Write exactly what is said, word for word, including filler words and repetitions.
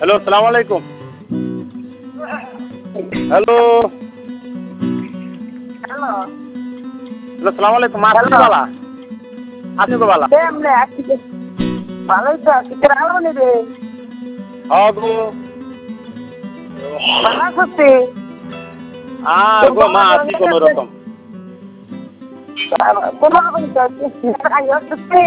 Hello, সালাম আলাইকুম। Hello hello hello, সালাম আলাইকুম। মা আসছি হ্যালো বালা আসছি তো বালা। কেমনে আজকে ভালোই তো আছি তোর আলো নি রে হ্যাঁ গো ভালো আছি আর গো মা আছি কোনো রকম। কোনো রকম তো